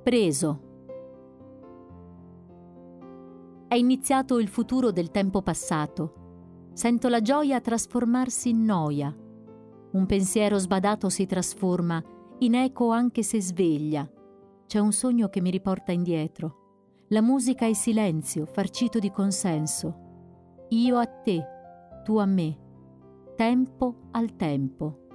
preso. È iniziato il futuro del tempo passato. Sento la gioia trasformarsi in noia. Un pensiero sbadato si trasforma in eco anche se sveglia. C'è un sogno che mi riporta indietro. La musica è silenzio, farcito di consenso. Io a te, tu a me. Tempo al tempo.